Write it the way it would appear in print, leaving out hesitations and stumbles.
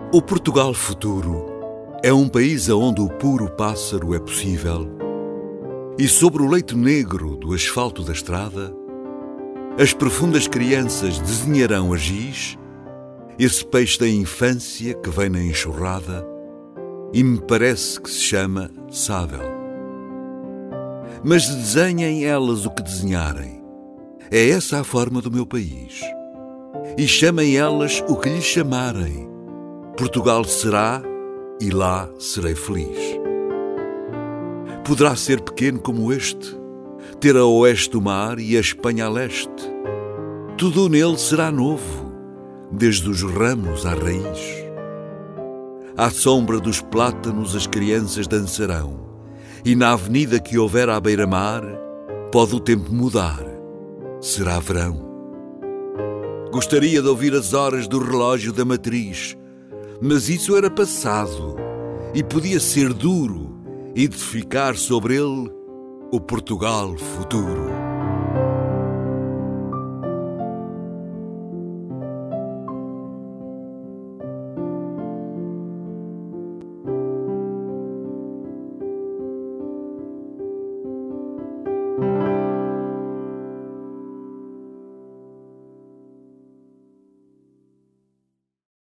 O Portugal futuro é um país onde o puro pássaro é possível e sobre o leito negro do asfalto da estrada as profundas crianças desenharão a giz, esse peixe da infância que vem na enxurrada e me parece que se chama sábel. Mas desenhem elas o que desenharem, é essa a forma do meu país. E chamem elas o que lhes chamarem, Portugal será e lá serei feliz. Poderá ser pequeno como este, ter a oeste o mar e a Espanha a leste. Tudo nele será novo, desde os ramos à raiz. À sombra dos plátanos as crianças dançarão, e na avenida que houver à beira-mar pode o tempo mudar, será verão. Gostaria de ouvir as horas do relógio da matriz, mas isso era passado e podia ser duro edificar sobre ele o Portugal futuro.